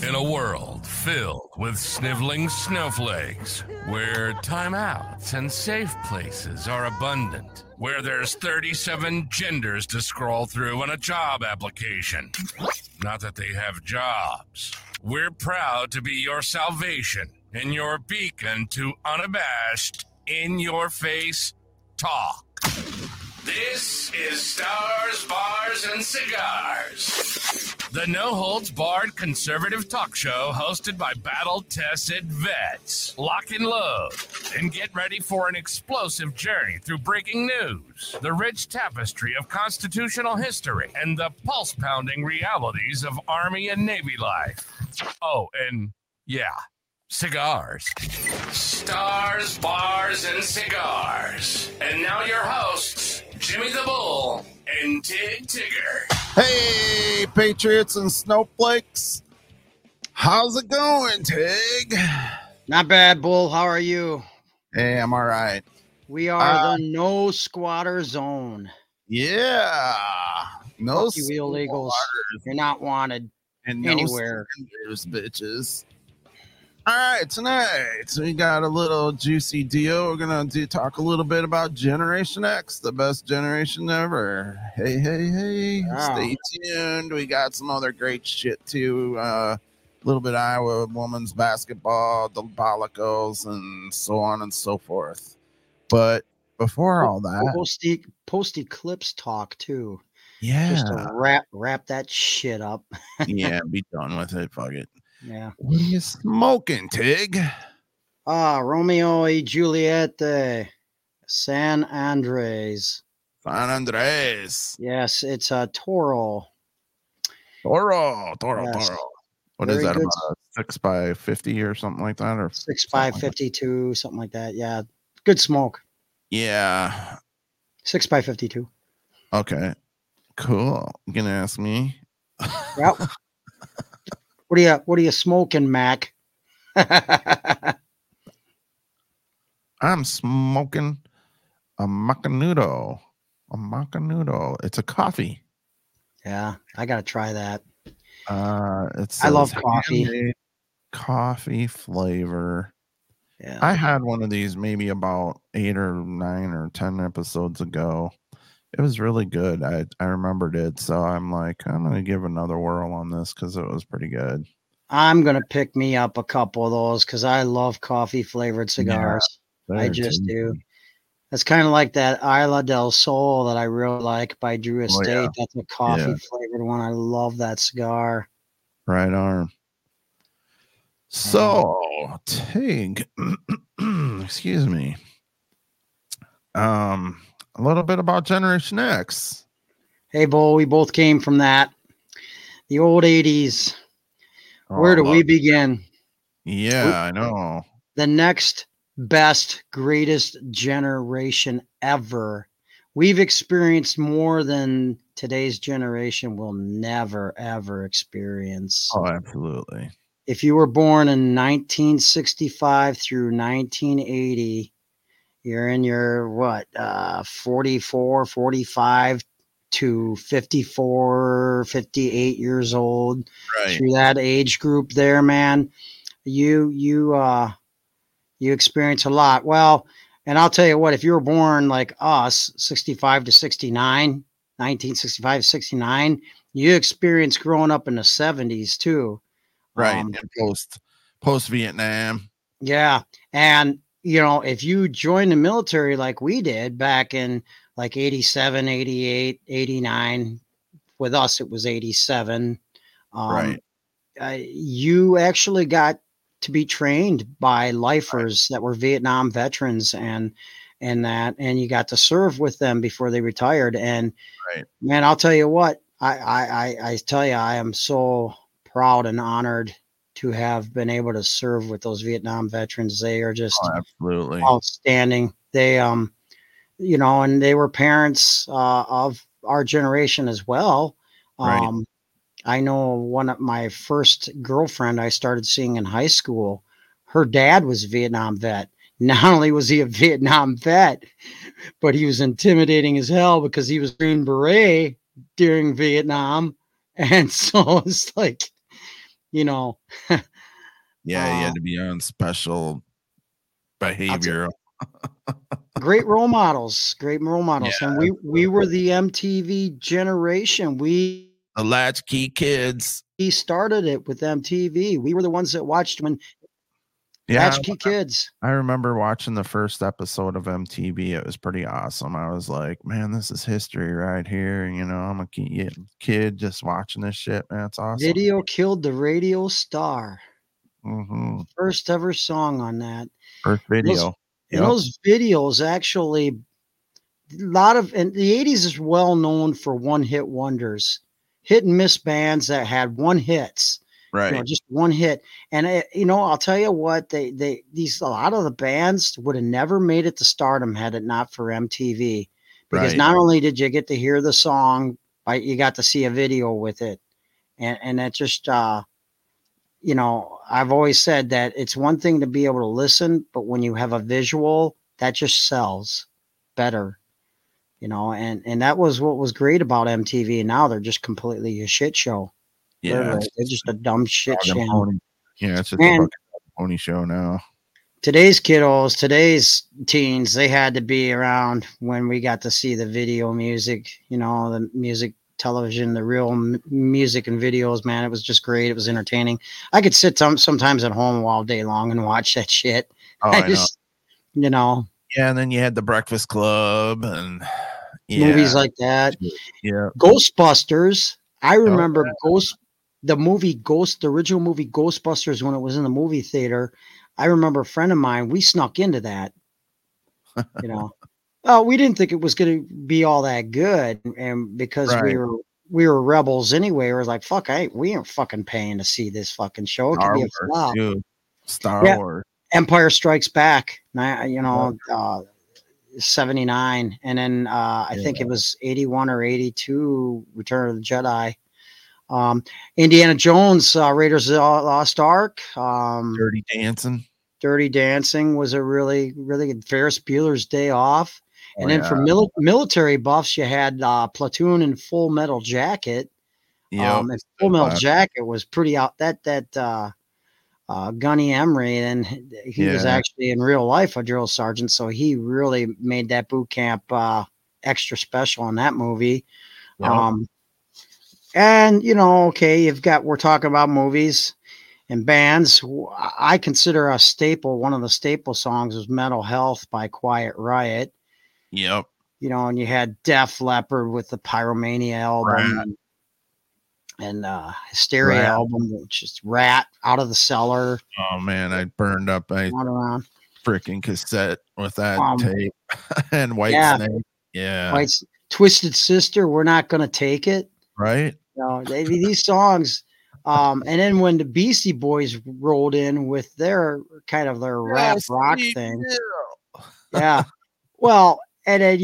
In a world filled with sniveling snowflakes, where timeouts and safe places are abundant, where there's 37 genders to scroll through on a job application. Not that they have jobs. We're proud to be your salvation and your beacon to unabashed, in-your-face talk. This is Stars, Bars, and Cigars, the no-holds-barred conservative talk show hosted by battle-tested vets. Lock and load and get ready for an explosive journey through breaking news, the rich tapestry of constitutional history, and the pulse-pounding realities of Army and Navy life. Oh, and yeah, cigars. Stars, Bars, and Cigars. And now your hosts, Jimmy the Bull and Tig Tigger. Hey, Patriots and Snowflakes. How's it going, Tig? Not bad, Bull. How are you? Hey, I'm all right. We are the no squatter zone. Yeah. No Fuck you illegals. You're not wanted and anywhere. No bitches. All right, tonight we got a little juicy deal. We're gonna talk a little bit about Generation X, the best generation ever. Hey! Wow. Stay tuned. We got some other great shit too. A little bit of Iowa women's basketball, the Bollicos, and so on and so forth. But before all that, post eclipse talk too. Yeah, just to wrap that shit up. Yeah, be done with it. Fuck it. Yeah. What are you smoking, Tig? Romeo y Juliet, San Andres. San Andres. Yes, it's a Toro. Toro. Yes. What Very is that, good. about a 6x50 or something like that? Or 6x52, something like that. Yeah. Good smoke. Yeah. 6x52. Okay. Cool. You gonna ask me? Yep. What are you smoking, Mac? I'm smoking a Macanudo. It's a coffee. Yeah, I gotta try that. I love coffee. Coffee flavor. Yeah. I had one of these maybe about 8 or 9 or 10 episodes ago. It was really good. I remembered it, so I'm like, I'm gonna give another whirl on this because it was pretty good. I'm gonna pick me up a couple of those because I love coffee flavored cigars. I just do. That's kind of like that Isla del Sol that I really like by Drew Estate. Yeah. That's a coffee flavored one. I love that cigar. Right arm. So, Tig, excuse me. A little bit about Generation X. Hey, Bo, we both came from that. The old 80s. Where do we begin? Yeah, I know. The next best, greatest generation ever. We've experienced more than today's generation will never, ever experience. Oh, absolutely. If you were born in 1965 through 1980, you're in your 44, 45 to 54, 58 years old. Right. Through that age group there, man, you experience a lot. Well, and I'll tell you what, if you were born like us, 65 to 69, 1965 to 69, you experienced growing up in the 70s too. Right. And post Vietnam. Yeah. And if you joined the military like we did back in like 87, 88, 89, with us, it was 87. Right. You actually got to be trained by lifers that were Vietnam veterans and you got to serve with them before they retired. And man, I'll tell you what, I tell you, I am so proud and honored to have been able to serve with those Vietnam veterans. They are just absolutely outstanding. They, and they were parents of our generation as well. Right. I know one of my first girlfriend I started seeing in high school, her dad was a Vietnam vet. Not only was he a Vietnam vet, but he was intimidating as hell because he was Green Beret during Vietnam. And so it's like, you know. Yeah, you had to be on special behavior. Great role models, Yeah, and we were the MTV generation. the latchkey kids. We started it with MTV. We were the ones that watched when Yeah, Latchkey Kids. I remember watching the first episode of MTV. It was pretty awesome. I was like, man, this is history right here. You know, I'm a kid just watching this shit, man. It's awesome. Video killed the radio star. Mm-hmm. First ever song on that. First video. And those videos actually, and the 80s is well known for one hit wonders, hit and miss bands that had one hits. Right. Just one hit. And I'll tell you what, a lot of the bands would have never made it to stardom had it not for MTV. Because not only did you get to hear the song, but you got to see a video with it. And that just I've always said that it's one thing to be able to listen, but when you have a visual, that just sells better. And that was what was great about MTV. And now they're just completely a shit show. Yeah, they're just a dumb shit channel. Yeah, it's just a pony show now. Today's kiddos, today's teens, they had to be around when we got to see the video music, the music, television, the real music and videos, man. It was just great. It was entertaining. I could sit sometimes at home all day long and watch that shit. I just, know. Yeah, and then you had the Breakfast Club and movies like that. Yeah. Ghostbusters. I remember the original movie Ghostbusters when it was in the movie theater. I remember a friend of mine, we snuck into that, Oh, we didn't think it was going to be all that good. And because we were rebels anyway, we were like, fuck, we ain't fucking paying to see this fucking show. It could be a flop. Star Wars. Empire Strikes Back, 79. And then I think it was 81 or 82, Return of the Jedi. Indiana Jones, Raiders of the Lost Ark. Dirty Dancing was a really, really good. Ferris Bueller's Day Off. And then for military buffs, you had Platoon and Full Metal Jacket. And Full Metal Jacket was pretty out. Gunny Emery, and he was actually in real life a drill sergeant, so he really made that boot camp extra special in that movie. Yep. And we're talking about movies and bands. I consider a staple. One of the staple songs was "Mental Health" by Quiet Riot. Yep. And you had Def Leppard with the Pyromania album and Hysteria album, which is Rat, Out of the Cellar. Oh man, I burned up my freaking cassette with that tape and Whitesnake. Yeah. Twisted Sister, We're Not Gonna Take It. Right. These songs. And then when the Beastie Boys rolled in with their kind of their rap rock thing. Yeah. Well, and then,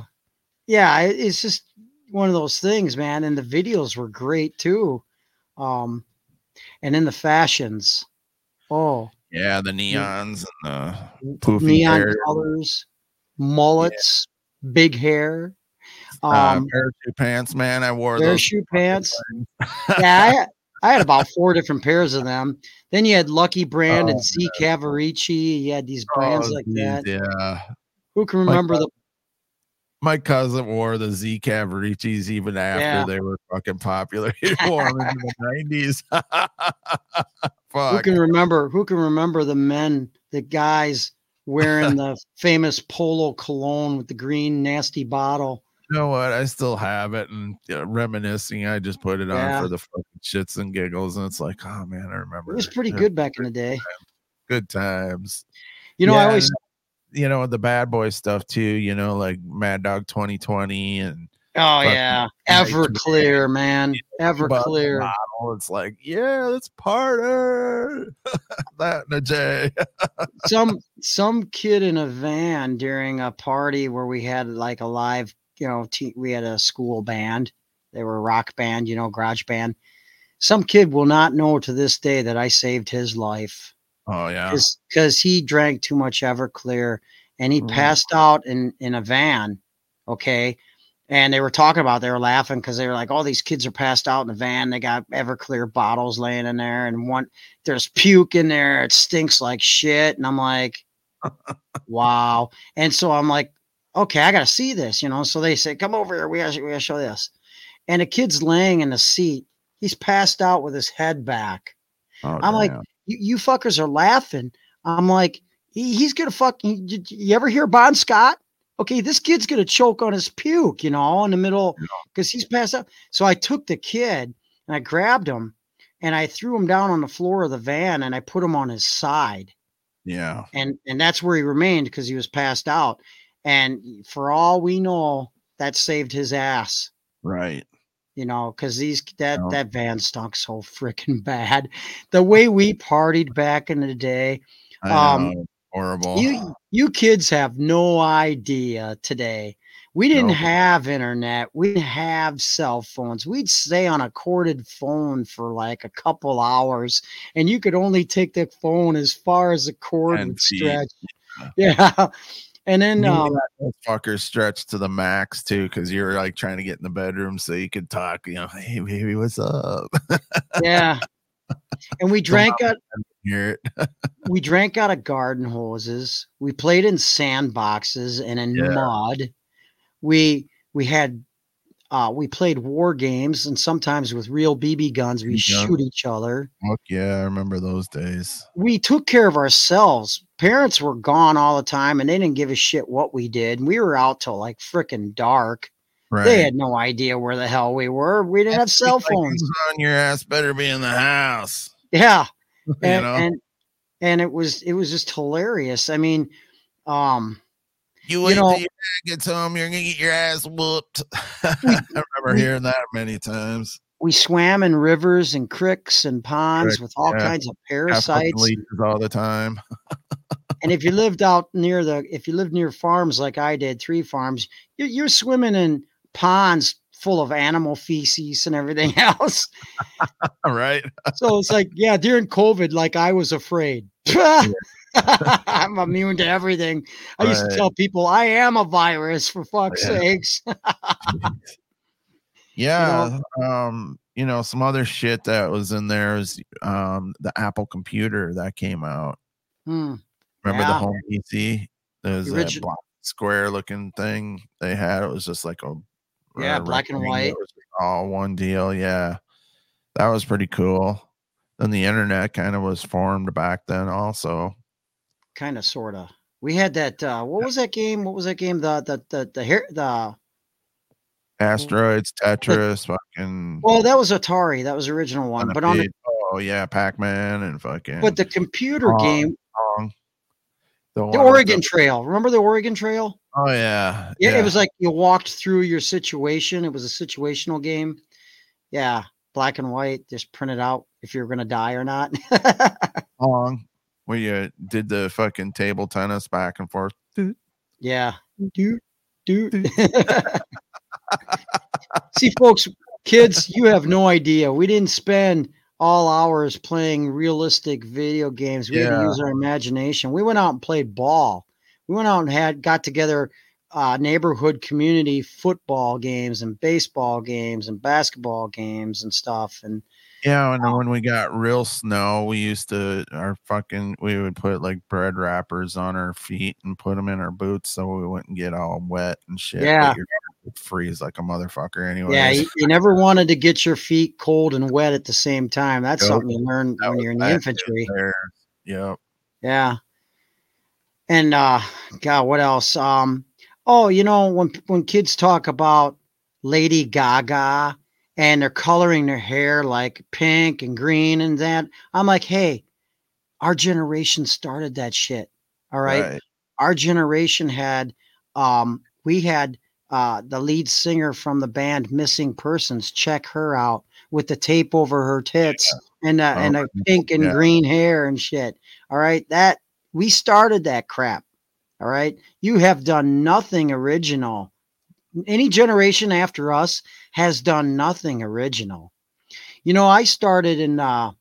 it's just one of those things, man. And the videos were great too. And then the fashions. Oh. Yeah, the neons and the poofy neon hair. colors, mullets, big hair. Parachute pants, man. I wore parachute pants. Yeah, I had about 4 different pairs of them. Then you had Lucky Brand and Z Cavaricci. You had these brands like that. Yeah. Who can remember my cousin wore the Z Cavariccis even after they were fucking popular. He wore them in the 90s. Fuck. Who can remember the guys wearing the famous Polo cologne with the green nasty bottle? You know what? I still have it, and reminiscing, I just put it on for the fucking shits and giggles, and it's like, oh man, I remember. It was pretty good back in the day. Good times. I always, the bad boy stuff too. Like Mad Dog 2020 and Everclear, man, Everclear. It's like, let's party. That and a J. some kid in a van during a party where we had like a live. We had a school band. They were a rock band, garage band. Some kid will not know to this day that I saved his life. Oh, yeah. Because he drank too much Everclear and he passed out in a van. Okay. And they were talking about, they were laughing because they were like, all these kids are passed out in the van. They got Everclear bottles laying in there, and there's puke in there. It stinks like shit. And I'm like, wow. And so I'm like, okay, I got to see this, So they say, come over here. We got to show this. And a kid's laying in the seat. He's passed out with his head back. Oh, I'm like, damn. you fuckers are laughing. I'm like, he's going to fucking, you ever hear Bon Scott? Okay, this kid's going to choke on his puke, in the middle because he's passed out. So I took the kid and I grabbed him and I threw him down on the floor of the van and I put him on his side. Yeah. And that's where he remained because he was passed out. And for all we know, that saved his ass. Right. Because that van stunk so freaking bad. The way we partied back in the day. I know. Horrible. You kids have no idea today. We didn't have internet. We didn't have cell phones. We'd stay on a corded phone for like a couple hours, and you could only take the phone as far as the cord would stretch. Yeah. And then those fuckers stretched to the max too, because you were like trying to get in the bedroom so you could talk, hey baby, what's up? Yeah. And we drank we drank out of garden hoses. We played in sandboxes and in mud. We played war games, and sometimes with real BB guns, we shoot each other. Fuck yeah, I remember those days. We took care of ourselves. Parents were gone all the time, and they didn't give a shit what we did. We were out till like freaking dark. Right. They had no idea where the hell we were. We didn't have cell phones. On your ass better be in the house. Yeah. And it was just hilarious. I mean, you wait till your dad gets home, you're gonna get your ass whooped. I remember hearing that many times. We swam in rivers and creeks and ponds with all kinds of parasites all the time. And if you lived near farms like I did, 3 farms, you're swimming in ponds full of animal feces and everything else. Right. So it's like, during COVID, like I was afraid. I'm immune to everything. I used to tell people I am a virus, for fuck's sakes. Some other shit that was in there is the Apple computer that came out. Remember the home PC? There's that black square looking thing they had. It was just like black and white. It was all one deal. Yeah. That was pretty cool. Then the internet kind of was formed back then also. Kind of, sort of. We had that, what was that game? The Asteroids, Tetris, fucking. Well, that was Atari. That was the original one. But Pac-Man and fucking. But the computer game. The Oregon Trail. Remember the Oregon Trail? Oh, yeah. Yeah. It was like you walked through your situation. It was a situational game. Yeah. Black and white, just printed out if you're going to die or not. Long. Where you did the fucking table tennis back and forth. Yeah. See, folks, kids, you have no idea. We didn't spend all hours playing realistic video games. We had to use our imagination. We went out and played ball. We went out and got together neighborhood community football games and baseball games and basketball games and stuff. And and when we got real snow, we would put like bread wrappers on our feet and put them in our boots so we wouldn't get all wet and shit. Yeah. Freeze like a motherfucker anyway. Yeah, you never wanted to get your feet cold and wet at the same time. That's something you learn when you're in the infantry. Yep. Yeah. And God, what else? When kids talk about Lady Gaga and they're coloring their hair like pink and green and that, I'm like, hey, our generation started that shit. All right. Our generation had the lead singer from the band Missing Persons. Check her out with the tape over her tits and the pink and green hair and shit. All right. We started that crap. All right. You have done nothing original. Any generation after us has done nothing original. I started in I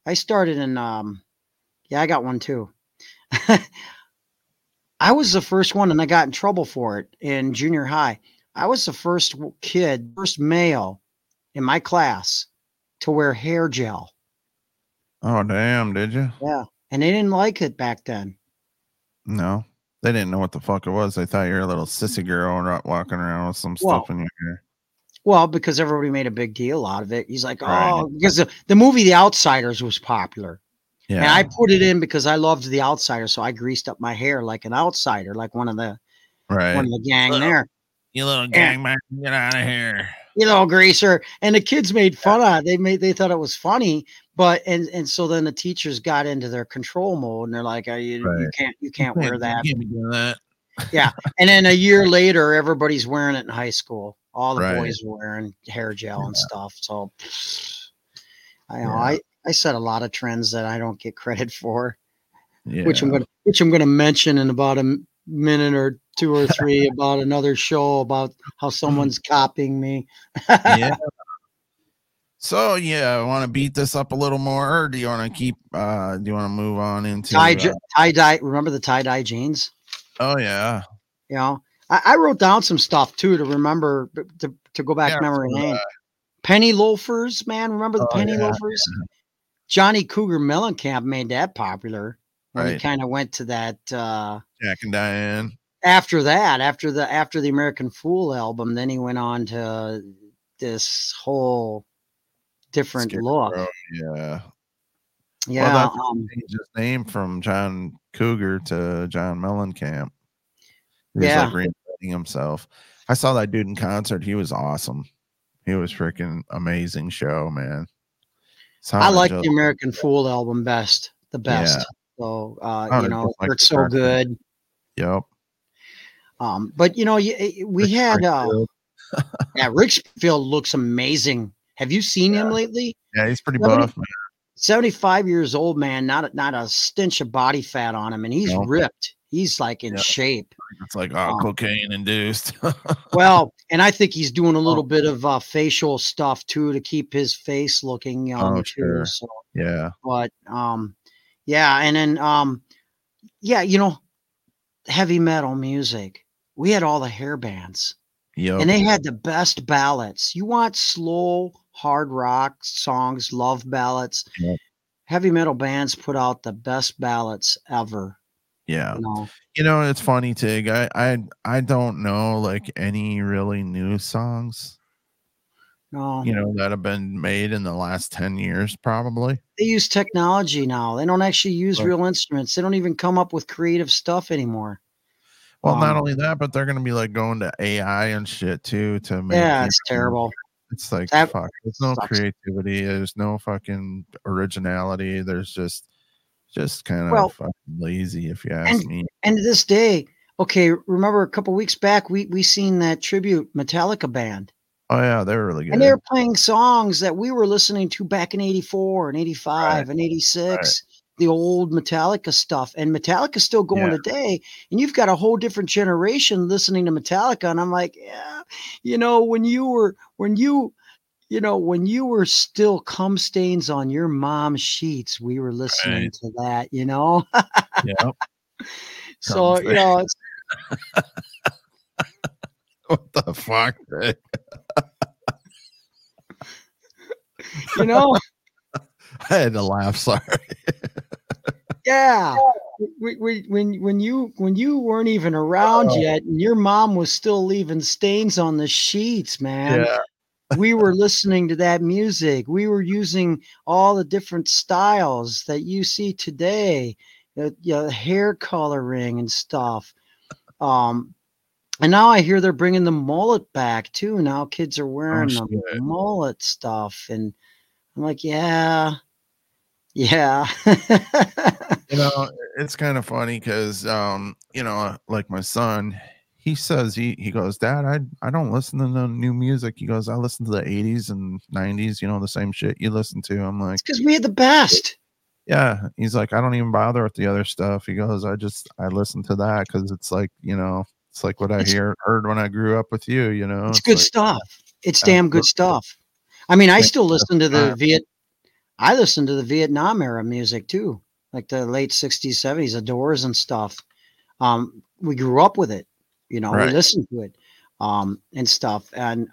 got one too. I was the first one and I got in trouble for it in junior high. I was the first male in my class to wear hair gel. Oh, damn. Did you? Yeah. And they didn't like it back then. No. They didn't know what the fuck it was. They thought you were a little sissy girl and walking around with some stuff in your hair. Well, because everybody made a big deal out of it. He's like, Right. oh, because the movie The Outsiders was popular. Yeah. And I put it in because I loved The Outsiders. So I greased up my hair like an outsider, like one of the gang there. You little gangbanger, get out of here. You little greaser. And the kids made fun of it. They thought it was funny. But and so then the teachers got into their control mode and they're like, you can't wear that. You can't be doing that. Yeah. And then a year later, everybody's wearing it in high school. All the boys were wearing hair gel and stuff. So I set a lot of trends that I don't get credit for. Yeah. Which I'm gonna mention in about a minute or two or three about another show about how someone's copying me. Yeah. So I want to beat this up a little more, or do you want to keep? Do you want to move on into tie dye? Remember the tie dye jeans? Oh yeah. You know, I wrote down some stuff too to remember to go back memory lane. Penny loafers, man. Remember the penny loafers? Yeah. Johnny Cougar Mellencamp made that popular. When he kind of went to that Jack and Diane. After the American Fool album, then he went on to this whole different look. Yeah. Yeah. Well, he changed his name from John Cougar to John Mellencamp. He was like reinventing himself. I saw that dude in concert. He was awesome. He was freaking amazing show, man. I like the American Fool album the best. Yeah. So it's so good. Yep. But we had Rick Springfield looks amazing. Have you seen him lately? Yeah, he's pretty buff, man. 75 years old, man. Not a stench of body fat on him, and he's ripped. He's like in shape. It's like cocaine induced. Well, and I think he's doing a little bit of facial stuff too to keep his face looking young too. Sure. So yeah. But and then heavy metal music. We had all the hair bands. Yep. And they had the best ballads. You want slow, hard rock songs, love ballads. Yep. Heavy metal bands put out the best ballads ever. Yeah. It's funny, Tig. I don't know like any really new songs. No. That have been made in the last 10 years, probably. They use technology now. They don't actually use real instruments. They don't even come up with creative stuff anymore. Well, not only that, but they're going to be like going to AI and shit too to make. Yeah, it's terrible. It's like, fuck. There's no creativity. There's no fucking originality. There's just kind of fucking lazy, if you ask me. And to this day, remember a couple weeks back, we seen that tribute Metallica band. Oh yeah, they were really good. And they were playing songs that we were listening to back in 84 and 85 and 86. The old Metallica stuff, and Metallica's still going today, and you've got a whole different generation listening to Metallica. And I'm like, when you were still cum stains on your mom's sheets, we were listening to that, Yep. So, it's what the fuck, Rick? I had to laugh. Sorry. Yeah. When you weren't even around yet, and your mom was still leaving stains on the sheets, man. Yeah. We were listening to that music. We were using all the different styles that you see today, hair coloring and stuff. And now I hear they're bringing the mullet back too. Now kids are wearing the mullet stuff, and I'm like, yeah. It's kind of funny because like my son, he says he goes, Dad, I don't listen to the new music. He goes, I listen to the 80s and 90s, the same shit you listen to. I'm like, it's because we had the best. Yeah. He's like, I don't even bother with the other stuff. He goes, I listen to that because it's like, it's like what I heard when I grew up with you, It's good stuff. It's damn good stuff. I mean, I still listen to the Vietnam era music too, like the late 60s, 70s, the Doors and stuff. We grew up with it, we listened to it. and stuff. And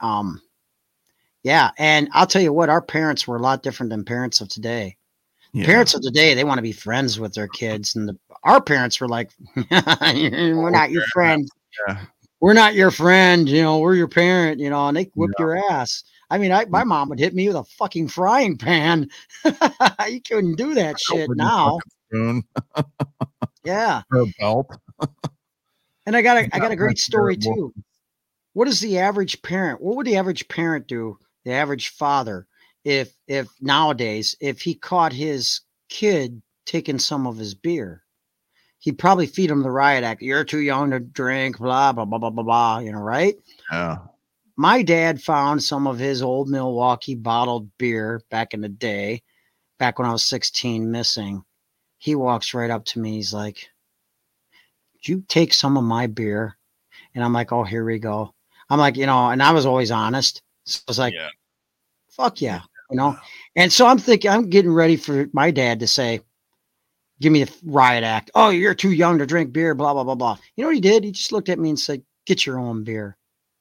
yeah, and I'll tell you what, our parents were a lot different than parents of today. Yeah. Parents of today, they want to be friends with their kids, and our parents were like, "We're not your friend. Yeah. We're not your friend. You know, we're your parent. You know," and they whipped your ass. I mean, my mom would hit me with a fucking frying pan. You couldn't do that shit With your now. fucking spoon Yeah, or a belt. and I got a great That's story terrible. too. What is the average parent? What would the average parent do? The average father, if nowadays, if he caught his kid taking some of his beer, he'd probably feed him the riot act. You're too young to drink, blah blah blah blah blah blah. You know, right? Yeah. My dad found some of his old Milwaukee bottled beer back in the day, back when I was 16, missing. He walks right up to me. He's like, "Did you take some of my beer?" And I'm like, "Oh, here we go." I'm like, and I was always honest. So I was like, Yeah. fuck yeah, And so I'm thinking, I'm getting ready for my dad to say, give me a riot act. Oh, you're too young to drink beer, blah, blah, blah, blah. You know what he did? He just looked at me and said, get your own beer.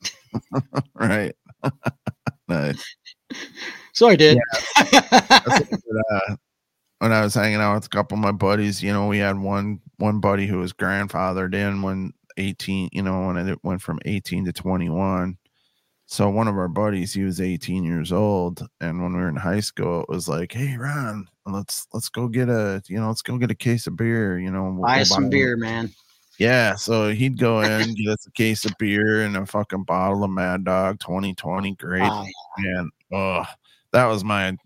Right. Nice. So I did. Yeah. When I was hanging out with a couple of my buddies, we had one buddy who was grandfathered in when 18, when it went from 18 to 21. So one of our buddies, he was 18 years old, and when we were in high school, it was like, "Hey, Ron, let's go get a case of beer, Buy some beer, man." Yeah, so he'd go in, get us a case of beer and a fucking bottle of Mad Dog 2020 grape. Oh, And that was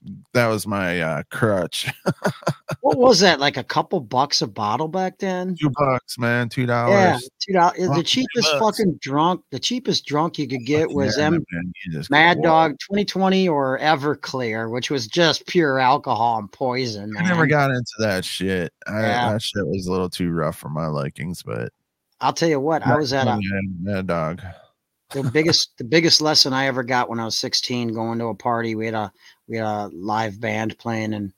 my crutch. what was that? Like a couple bucks a bottle back then? $2, man, $2. Yeah, $2. The cheapest drunk you could get was Mad Dog 2020 or Everclear, which was just pure alcohol and poison. I never got into that shit. That shit was a little too rough for my likings, but I'll tell you what, I was at Mad Dog. The biggest lesson I ever got when I was 16, going to a party. We had a live band playing, and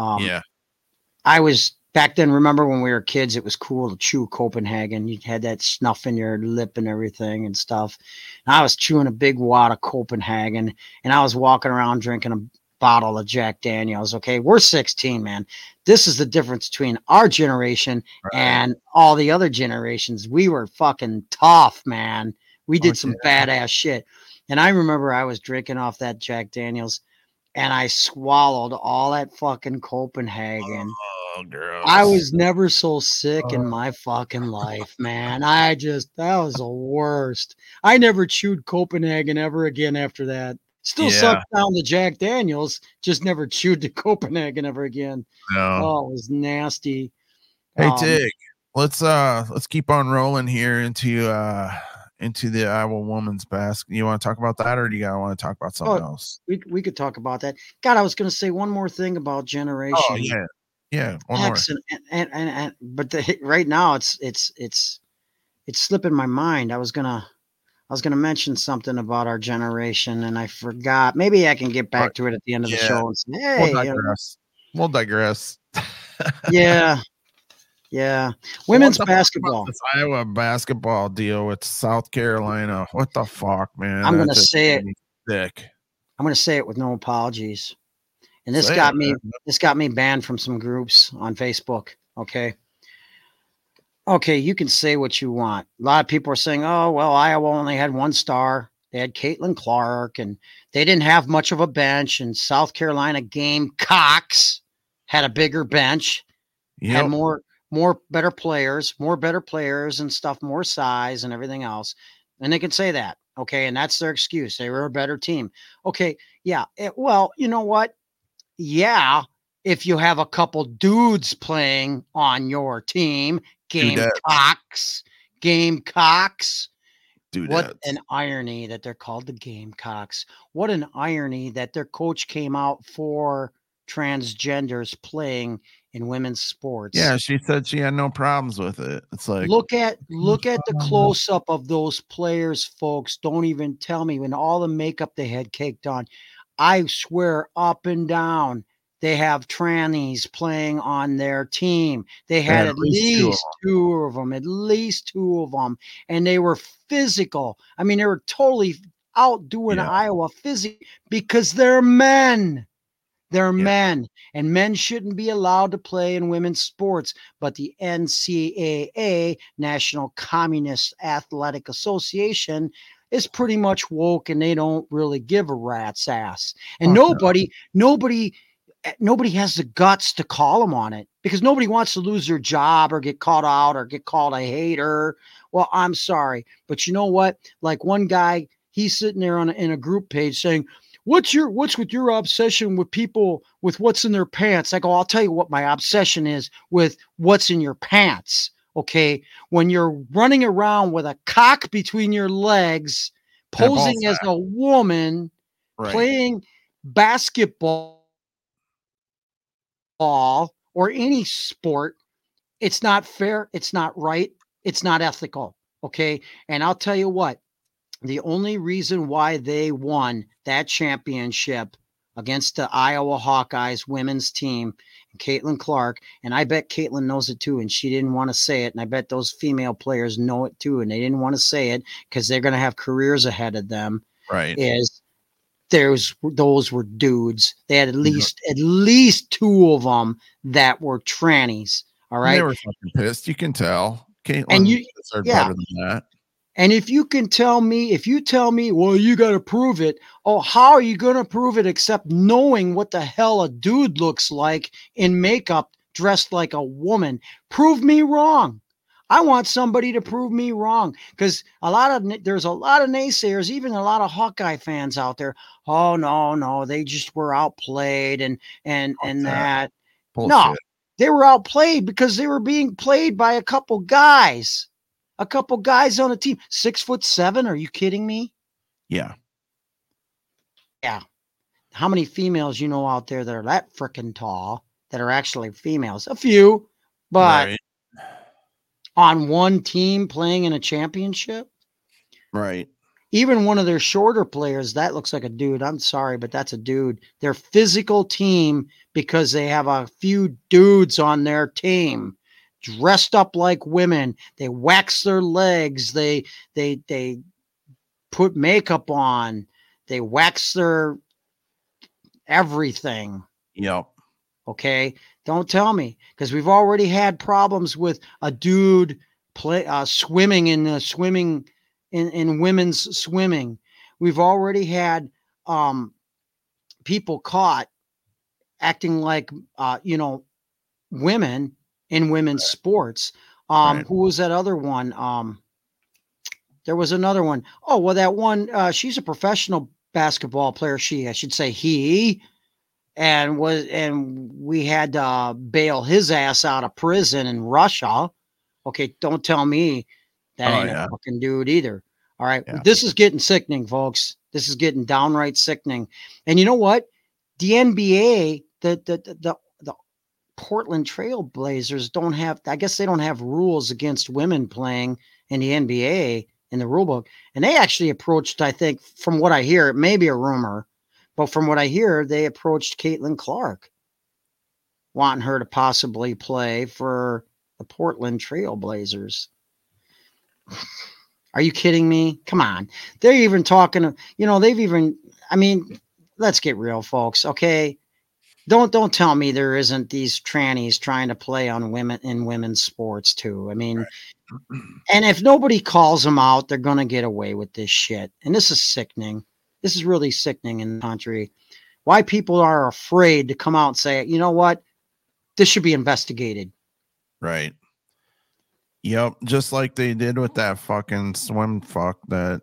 I was back then. Remember when we were kids? It was cool to chew Copenhagen. You had that snuff in your lip and everything and stuff. And I was chewing a big wad of Copenhagen, and I was walking around drinking a bottle of Jack Daniels. Okay, we're 16, man. This is the difference between our generation and all the other generations. We were fucking tough, man. We did some badass shit. And I remember I was drinking off that Jack Daniels, and I swallowed all that fucking Copenhagen. Oh, gross. I was never so sick in my fucking life, man. That was the worst. I never chewed Copenhagen ever again after that. Still sucked down the Jack Daniels, just never chewed the Copenhagen ever again. No. Oh, it was nasty. Hey, Tig, let's keep on rolling here into the Iowa women's basket. You want to talk about that, or do you want to talk about something else? We could talk about that. God, I was going to say one more thing about generation. Oh yeah, one more. And but right now it's slipping my mind. I was gonna mention something about our generation, and I forgot. Maybe I can get back to it at the end of the show and say, "Hey, we'll digress." Yeah. Women's basketball. This Iowa basketball deal with South Carolina. What the fuck, man? I'm going to say it. Thick. I'm going to say it with no apologies. And this got me banned from some groups on Facebook. Okay. You can say what you want. A lot of people are saying, "Oh, well, Iowa only had one star. They had Caitlin Clark, and they didn't have much of a bench. And South Carolina Gamecocks had a bigger bench, had more better players and stuff, more size and everything else." And they can say that. Okay. And that's their excuse. They were a better team. Okay. Yeah. Well, you know what? Yeah. If you have a couple dudes playing on your team, Gamecocks. What an irony that they're called the Gamecocks. What an irony that their coach came out for transgenders playing in women's sports. Yeah, she said she had no problems with it. It's like, look at the close up of those players, folks. Don't even tell me when all the makeup they had caked on. I swear up and down they have trannies playing on their team. They had at least two of them, and they were physical. I mean, they were totally outdoing Iowa physically because they're men. They're men, and men shouldn't be allowed to play in women's sports. But the NCAA, National Communist Athletic Association, is pretty much woke, and they don't really give a rat's ass. And nobody has the guts to call them on it because nobody wants to lose their job or get caught out or get called a hater. Well, I'm sorry, but you know what? Like one guy, he's sitting there in a group page saying, what's with your obsession with people with what's in their pants? I go, I'll tell you what my obsession is with what's in your pants. Okay. When you're running around with a cock between your legs, posing as a woman, playing basketball or any sport, it's not fair. It's not right. It's not ethical. Okay. And I'll tell you what, the only reason why they won that championship against the Iowa Hawkeyes women's team, Caitlin Clark, and I bet Caitlin knows it too, and she didn't want to say it, and I bet those female players know it too, and they didn't want to say it because they're going to have careers ahead of them. Right. Those were dudes. They had at least two of them that were trannies. All right. And they were fucking pissed. You can tell. Caitlin deserved better than that. And if you tell me, well, you got to prove it. Oh, how are you going to prove it except knowing what the hell a dude looks like in makeup dressed like a woman? Prove me wrong. I want somebody to prove me wrong because there's a lot of naysayers, even a lot of Hawkeye fans out there. Oh, no, they just were outplayed and that. Bullshit. No, they were outplayed because they were being played by a couple guys. A couple guys on a team, 6'7". Are you kidding me? Yeah. Yeah. How many females you know out there that are that freaking tall that are actually females? A few, but on one team playing in a championship? Right. Even one of their shorter players, that looks like a dude. I'm sorry, but that's a dude. Their physical team because they have a few dudes on their team. Dressed up like women, they wax their legs, they put makeup on, they wax their everything. Yep. Okay, don't tell me because we've already had problems with a dude swimming in women's swimming. We've already had people caught acting like women in women's sports. Who was that other one? There was another one. Oh, well, that one, she's a professional basketball player. I should say he, and we had to bail his ass out of prison in Russia. Okay. Don't tell me that ain't a fucking dude either. All right. Yeah. This is getting sickening, folks. This is getting downright sickening. And you know what? The NBA, the Portland Trail Blazers don't have, I guess they don't have rules against women playing in the NBA in the rule book. And they actually approached, I think, from what I hear, it may be a rumor, but from what I hear, they approached Caitlin Clark, wanting her to possibly play for the Portland Trail Blazers. Are you kidding me? Come on. They're even talking, let's get real, folks. Okay. Don't tell me there isn't these trannies trying to play on women in women's sports too. I mean, and if nobody calls them out, they're going to get away with this shit. And this is sickening. This is really sickening in the country. Why people are afraid to come out and say, you know what? This should be investigated. Right. Yep. Just like they did with that fucking swim fuck that,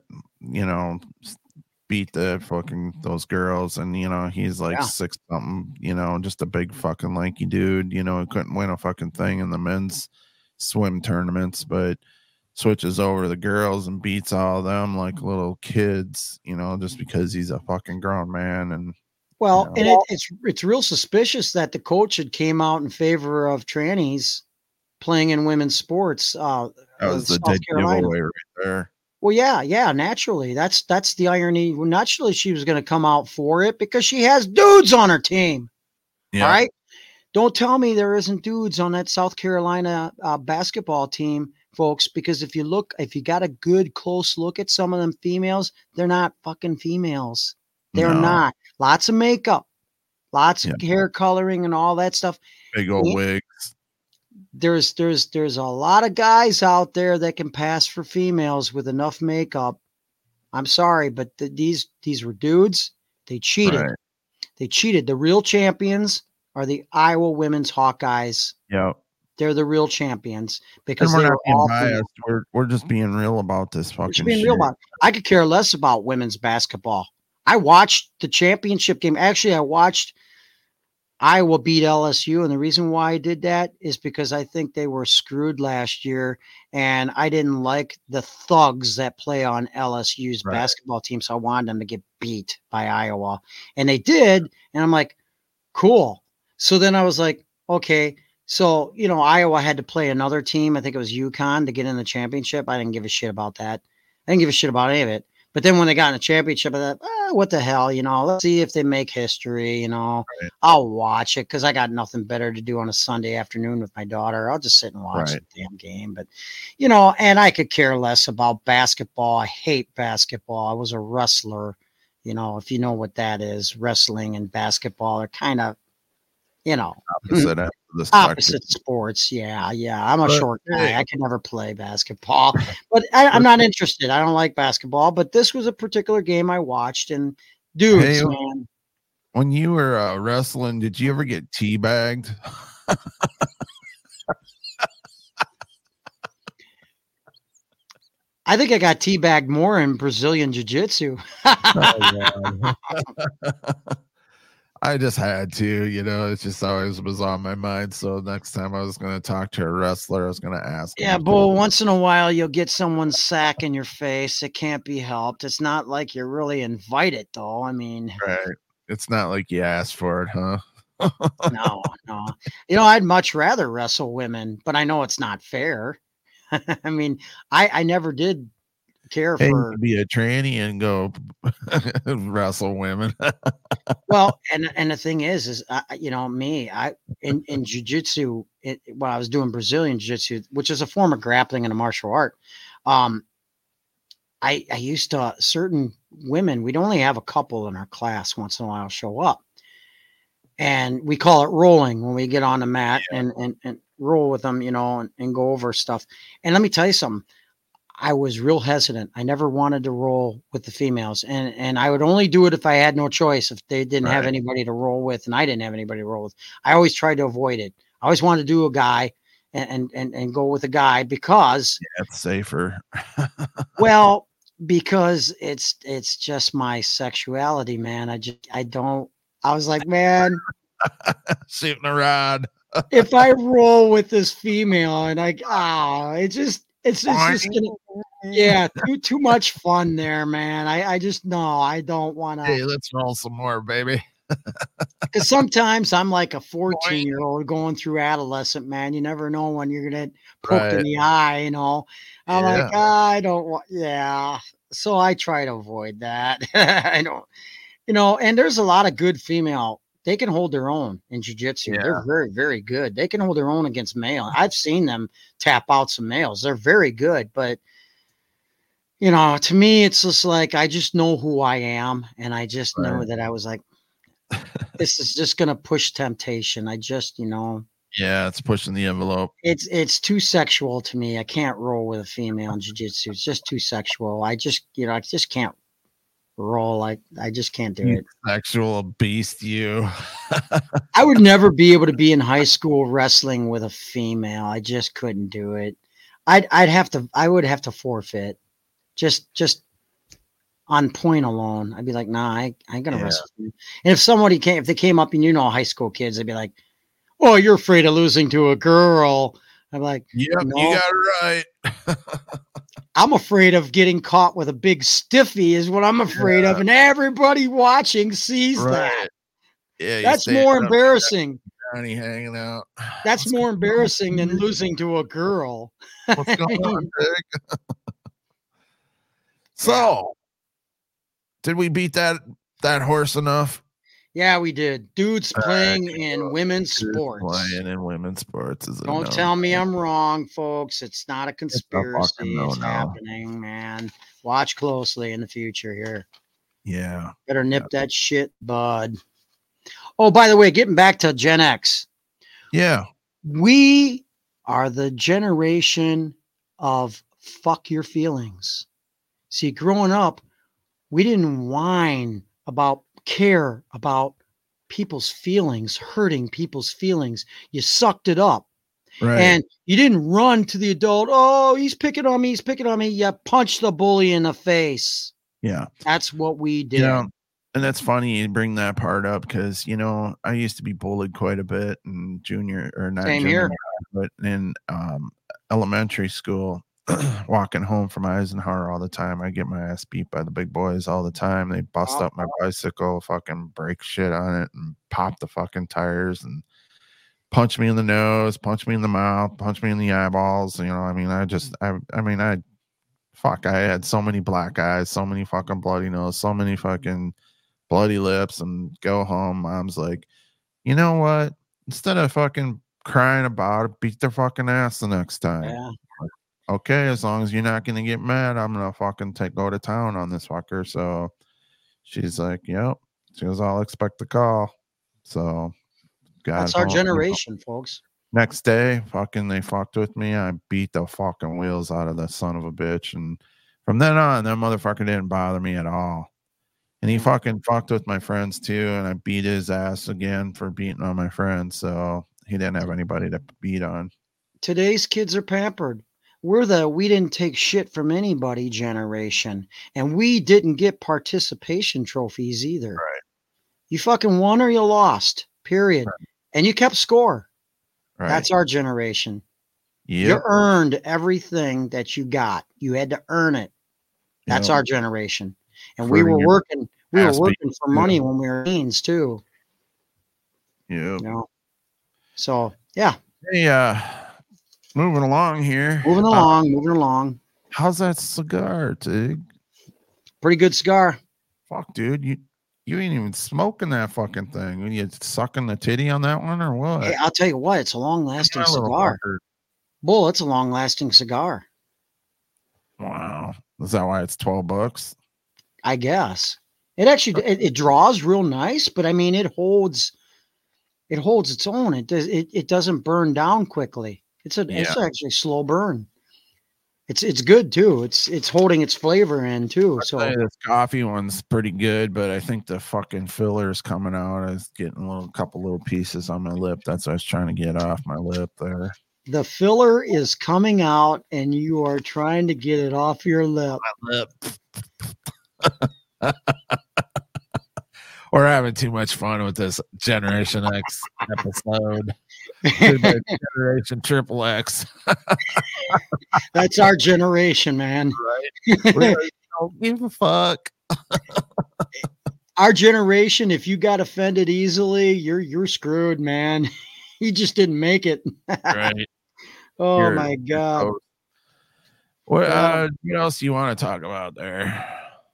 beat those girls, and he's like 6 something, just a big fucking lanky dude, he couldn't win a fucking thing in the men's swim tournaments, but switches over to the girls and beats all of them like little kids, just because he's a fucking grown man. And and it's real suspicious that the coach had came out in favor of trannies playing in women's sports. That was the dead giveaway right there. Well, yeah, naturally. That's the irony. Well, naturally, she was going to come out for it because she has dudes on her team. All right. Don't tell me there isn't dudes on that South Carolina basketball team, folks, because if you got a good close look at some of them females, they're not fucking females. They're not. Lots of makeup, lots of hair coloring and all that stuff. Big old wigs. There's a lot of guys out there that can pass for females with enough makeup. I'm sorry, but these were dudes. They cheated. Right. They cheated. The real champions are the Iowa women's Hawkeyes. Yeah. They're the real champions because we're not being biased. We're just being real about this fucking shit. Real about it. I could care less about women's basketball. I watched the championship game. Actually, I watched Iowa beat LSU, and the reason why I did that is because I think they were screwed last year, and I didn't like the thugs that play on LSU's basketball team, so I wanted them to get beat by Iowa, and they did, and I'm like, cool. So then I was like, okay, so, Iowa had to play another team. I think it was UConn to get in the championship. I didn't give a shit about that. I didn't give a shit about any of it. But then when they got in the championship, I thought, what the hell, let's see if they make history, I'll watch it because I got nothing better to do on a Sunday afternoon with my daughter. I'll just sit and watch the damn game. But, and I could care less about basketball. I hate basketball. I was a wrestler, if you know what that is. Wrestling and basketball are kind of, opposite sports. Yeah. I'm a short guy. I can never play basketball, but I'm not interested. I don't like basketball, but this was a particular game I watched, and dudes, man. When you were wrestling, did you ever get teabagged? I think I got teabagged more in Brazilian jiu-jitsu. I just had to, it just always was on my mind. So next time I was going to talk to a wrestler, I was going to ask. Yeah, but once in a while you'll get someone's sack in your face. It can't be helped. It's not like you're really invited, though. I mean, right. It's not like you asked for it, huh? No. I'd much rather wrestle women, but I know it's not fair. I mean, I never did care for be a tranny and go wrestle women. Well, and the thing is me, in jiu-jitsu, when I was doing Brazilian jiu-jitsu, which is a form of grappling and a martial art, I used to, certain women, we'd only have a couple in our class once in a while show up, and we call it rolling when we get on the mat and roll with them, and go over stuff. And let me tell you something. I was real hesitant. I never wanted to roll with the females, and I would only do it if I had no choice, if they didn't have anybody to roll with and I didn't have anybody to roll with. I always tried to avoid it. I always wanted to do a guy and go with a guy because it's safer. Well, because it's just my sexuality, man. I was like, man, shooting a rod. If I roll with this female and it's just gonna, too much fun there, man. I don't want to. Hey, let's roll some more, baby. Because sometimes I'm like a 14-year-old going through adolescent, man. You never know when you're gonna get poked in the eye, I'm like, I don't want, so I try to avoid that. I don't, and there's a lot of good female. They can hold their own in jiu-jitsu. Yeah. They're very, very good. They can hold their own against male. I've seen them tap out some males. They're very good, but to me, it's just like, I just know who I am. And I just know that I was like, this is just going to push temptation. I just, yeah, it's pushing the envelope. It's too sexual to me. I can't roll with a female in jiu-jitsu. It's just too sexual. I just can't roll. I just can't do it. Sexual beast, you. I would never be able to be in high school wrestling with a female. I just couldn't do it. I would have to forfeit. Just on point alone. I'd be like, nah, I ain't gonna wrestle with you. And if they came up and high school kids, they'd be like, oh, you're afraid of losing to a girl. I'm like, yep, no. You got it right. I'm afraid of getting caught with a big stiffy is what I'm afraid of. And everybody watching sees that. Yeah, that's more embarrassing. Hanging out. That's more embarrassing than losing to a girl. What's going on, Greg? So, did we beat that horse enough? Yeah, we did. Dudes playing in women's Dudes sports. Playing in women's sports is Don't tell me I'm wrong, folks. It's not a conspiracy. It's no. happening, man. Watch closely in the future here. Yeah. Better nip that shit, bud. Oh, by the way, getting back to Gen X. Yeah. We are the generation of fuck your feelings. See, growing up, we didn't whine about care about people's feelings, hurting people's feelings. You sucked it up. Right. And you didn't run to the adult. Oh, he's picking on me. He's picking on me. You punched the bully in the face. Yeah. That's what we did. You know, and that's funny you bring that part up because, you know, I used to be bullied quite a bit in junior or not Same junior, here. but in elementary school, walking home from Eisenhower all the time. I get my ass beat by the big boys all the time. They bust up my bicycle, fucking break shit on it and pop the fucking tires and punch me in the nose, punch me in the mouth, punch me in the eyeballs. You know, I mean, I had so many black eyes, so many fucking bloody nose, so many fucking bloody lips, and go home. Mom's like, you know what? Instead of fucking crying about it, beat their fucking ass the next time. Yeah. Okay, as long as you're not gonna get mad, I'm gonna fucking go to town on this fucker. So she's like, yep. She goes, I'll expect the call. So that's our generation, folks. Next day, fucking they fucked with me. I beat the fucking wheels out of that son of a bitch. And from then on, that motherfucker didn't bother me at all. And he fucking fucked with my friends too. And I beat his ass again for beating on my friends. So he didn't have anybody to beat on. Today's kids are pampered. We're the we didn't take shit from anybody generation. And we didn't get participation trophies either. Right. You fucking won or you lost, period. Right. And you kept score. Right. That's our generation. Yep. You earned everything that you got. You had to earn it. That's our generation. And we were working for money when we were teens too. Yeah. You know? So yeah. Hey, moving along here. Moving along. How's that cigar, dude? Pretty good cigar. Fuck, dude. You ain't even smoking that fucking thing. Are you sucking the titty on that one or what? Hey, I'll tell you what, it's a long-lasting cigar. Bull, it's a long-lasting cigar. Wow. Is that why it's $12? I guess. It actually it draws real nice, but I mean it holds its own. It doesn't burn down quickly. It's actually a slow burn. It's good too. It's holding its flavor in too. So this coffee one's pretty good, but I think the fucking filler's coming out. I was getting a couple little pieces on my lip. That's what I was trying to get off my lip there. The filler is coming out, and you are trying to get it off your lip. My lip. We're having too much fun with this Generation X episode. Generation Triple X. That's our generation, man. Right. We don't give a fuck. Our generation, if you got offended easily, you're screwed, man. You just didn't make it. Right. Oh my God. What else do you want to talk about there?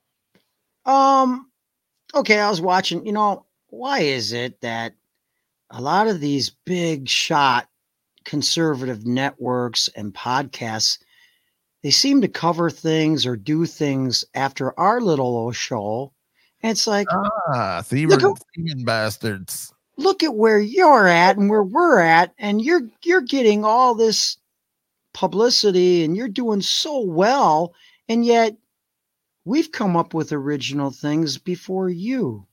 Okay, I was watching, why is it that a lot of these big shot conservative networks and podcasts, they seem to cover things or do things after our little old show. And it's like, thieving bastards. Look at where you're at and where we're at, and you're getting all this publicity and you're doing so well, and yet we've come up with original things before you.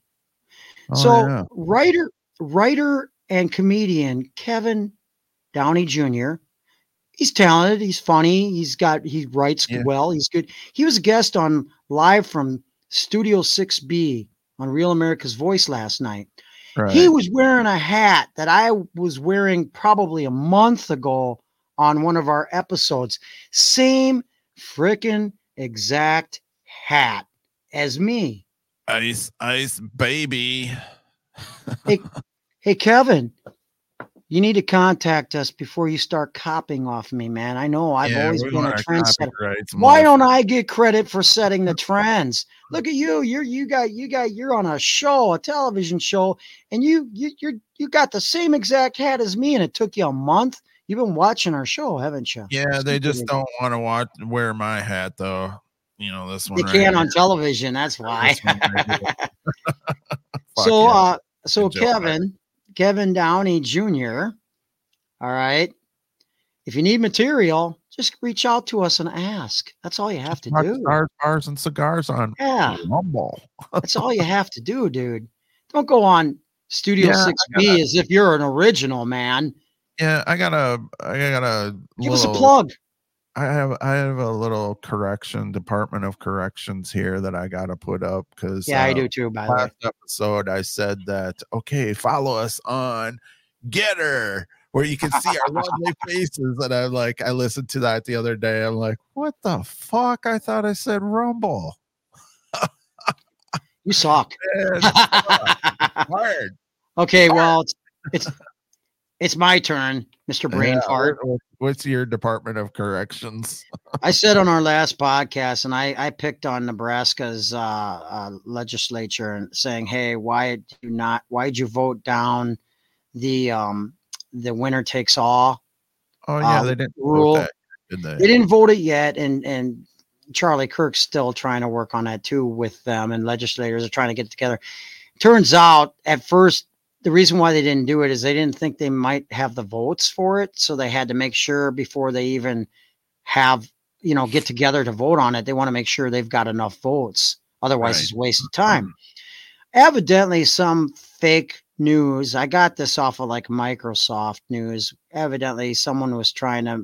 Writer and comedian Kevin Downey Jr. He's talented. He's funny. He writes well. He's good. He was a guest on live from Studio 6B on Real America's Voice last night. Right. He was wearing a hat that I was wearing probably a month ago on one of our episodes. Same freaking exact hat as me. Ice baby. Hey Kevin, You need to contact us before you start copying off me, man. I know I've always we been a want our trendsetter. copyrights, Why don't motherfucker. I get credit for setting the trends? Look at you. You're on a show, a television show, and you got the same exact hat as me, and it took you a month. You've been watching our show, haven't you? Yeah, they just don't want to wear my hat though. You know, this one They right can here. on television. That's why. This one right here. Fuck So, yeah. so Good job. Kevin Downey Jr. All right. If you need material, just reach out to us and ask. That's all you have to do. Stars, bars, and cigars on Yeah, Rumble. that's all you have to do, dude. Don't go on Studio Yeah, 6B as if you're an original, man. Yeah, I got a Give us a plug. I have a little Department of Corrections here that I gotta put up because Yeah, I do too, by the way. last episode I said that okay, follow us on Getter, where you can see our lovely faces. And I'm like, I listened to that the other day. I'm like, what the fuck? I thought I said Rumble. You suck. Man, hard. Okay, well, it's my turn, Mr. Brain Fart. What's your Department of Corrections? I said on our last podcast, and I picked on Nebraska's legislature and saying, "Hey, why'd you vote down the winner takes all?" Oh yeah, they didn't rule. vote that, did they? They didn't vote it yet, and Charlie Kirk's still trying to work on that too with them, and legislators are trying to get it together. Turns out, at first, the reason why they didn't do it is they didn't think they might have the votes for it. So they had to make sure before they even have, get together to vote on it, they want to make sure they've got enough votes. Otherwise, It's a waste of time. Evidently, some fake news. I got this off of like Microsoft News. Evidently, someone was trying to,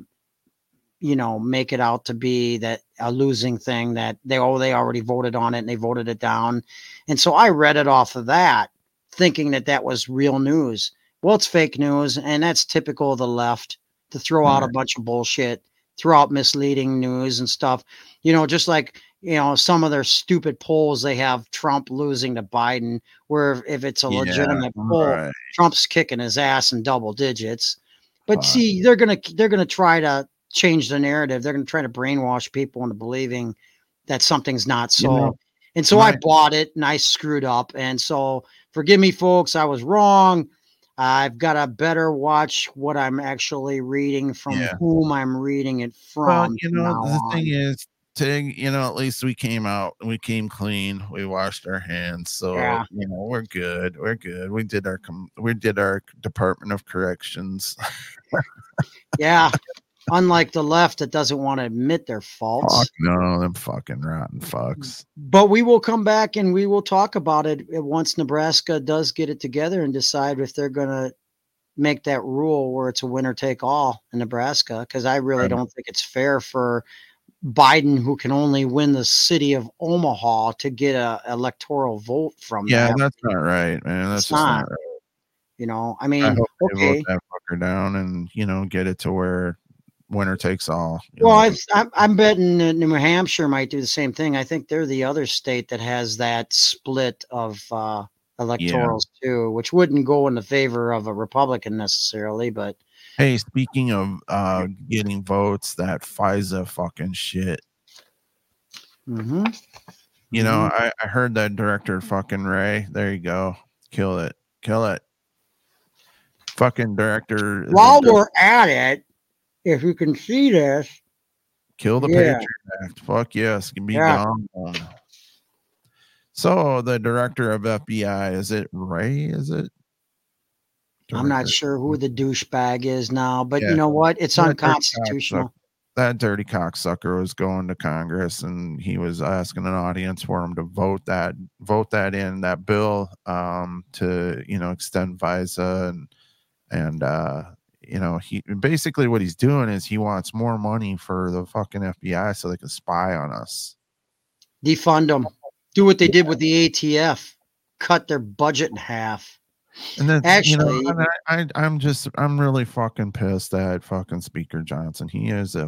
make it out to be that a losing thing, that they already voted on it and they voted it down. And so I read it off of that, thinking that was real news. Well, it's fake news, and that's typical of the left to throw out a bunch of bullshit, throw out misleading news and stuff. Just like, some of their stupid polls, they have Trump losing to Biden, where if it's a legitimate poll, Trump's kicking his ass in double digits. But see, they're gonna try to change the narrative. They're going to try to brainwash people into believing that something's not so. And so I bought it and I screwed up. And so forgive me, folks. I was wrong. I've got to better watch what I'm actually reading, from whom I'm reading it from. Well, the thing is, at least we came clean. We washed our hands. So, we're good. We're good. We did our Department of Corrections. Yeah. Unlike the left that doesn't want to admit their faults. Fuck no, them fucking rotten fucks. But we will come back and we will talk about it once Nebraska does get it together and decide if they're going to make that rule where it's a winner take all in Nebraska. Because I really don't think it's fair for Biden, who can only win the city of Omaha, to get a electoral vote from that. That's not right, man. That's just not right. I mean, I hope they vote that fucker down and, get it to where winner takes all. Well, I'm betting New Hampshire might do the same thing. I think they're the other state that has that split of electorals too, which wouldn't go in the favor of a Republican necessarily. But hey, speaking of getting votes, that FISA fucking shit. Mm-hmm. I heard that director fucking Ray. There you go. Kill it. Fucking director. While we're at it, if you can see this, kill the Patriot Act. Fuck yes, can be gone. So the director of FBI, is it Ray? Is it? Director? I'm not sure who the douchebag is now, but you know what? It's unconstitutional. That dirty cocksucker was going to Congress and he was asking an audience for him to vote that in that bill to extend FISA and he basically, what he's doing is he wants more money for the fucking FBI so they can spy on us. Defund them. Do what they did with the ATF. Cut their budget in half. And then actually, I'm really fucking pissed at fucking Speaker Johnson. He's a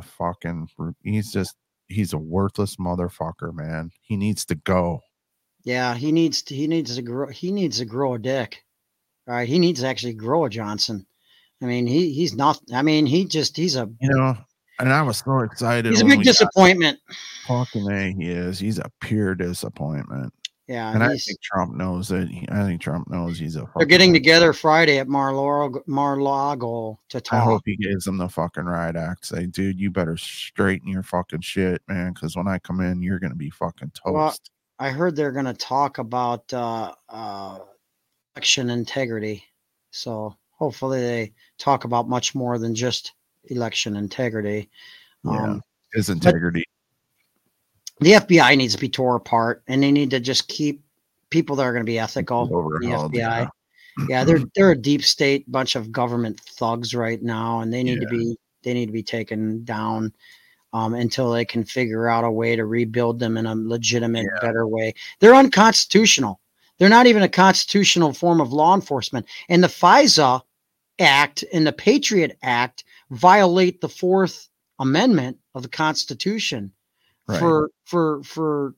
worthless motherfucker, man. He needs to go. Yeah, he needs to grow a dick. All right, he needs to actually grow a Johnson. I mean, he's not. I mean, he's a And I was so excited. He's a when big disappointment. Fucking A, he is. He's a pure disappointment. Yeah, and I think Trump knows it. I think Trump knows he's a. They're getting together Friday at Mar-a-Lago to talk. I hope he gives them the fucking right act. Say, dude, you better straighten your fucking shit, man. Because when I come in, you're gonna be fucking toast. Well, I heard they're gonna talk about election integrity. So hopefully they talk about much more than just election integrity. Yeah, his integrity. The FBI needs to be tore apart, and they need to just keep people that are going to be ethical. The FBI, yeah, they're a deep state bunch of government thugs right now, and they need to be taken down until they can figure out a way to rebuild them in a legitimate, better way. They're unconstitutional. They're not even a constitutional form of law enforcement, and the FISA Act and the Patriot Act violate the Fourth Amendment of the Constitution. Right. For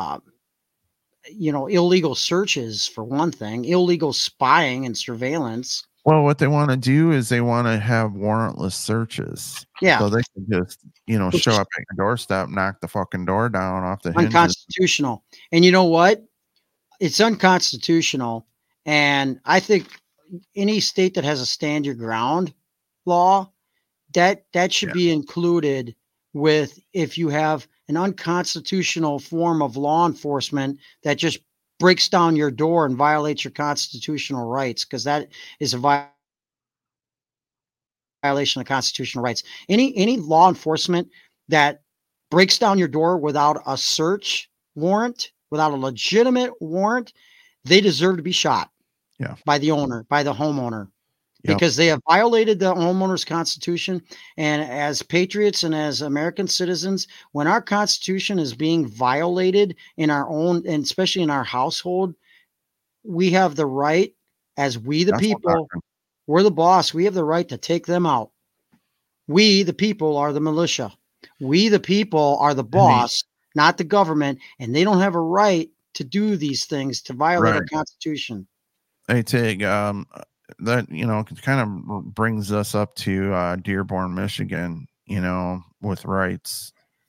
illegal searches, for one thing, illegal spying and surveillance. Well, what they want to do is they want to have warrantless searches. Yeah. So they can just, show up at your doorstep, knock the fucking door down off the hinges. Unconstitutional. And you know what? It's unconstitutional. And I think any state that has a stand your ground law, that should be included with if you have an unconstitutional form of law enforcement that just breaks down your door and violates your constitutional rights, because that is a violation of constitutional rights. Any law enforcement that breaks down your door without a search warrant, without a legitimate warrant, they deserve to be shot by the owner, by the homeowner. Because they have violated the homeowner's constitution. And as patriots and as American citizens, when our constitution is being violated in our own, and especially in our household, we have the right, as we the people, we're the boss, we have the right to take them out. We the people are the militia. We the people are the boss, not the government, and they don't have a right to do these things, to violate our constitution. Hey, Tig, that kind of brings us up to Dearborn, Michigan, with rights.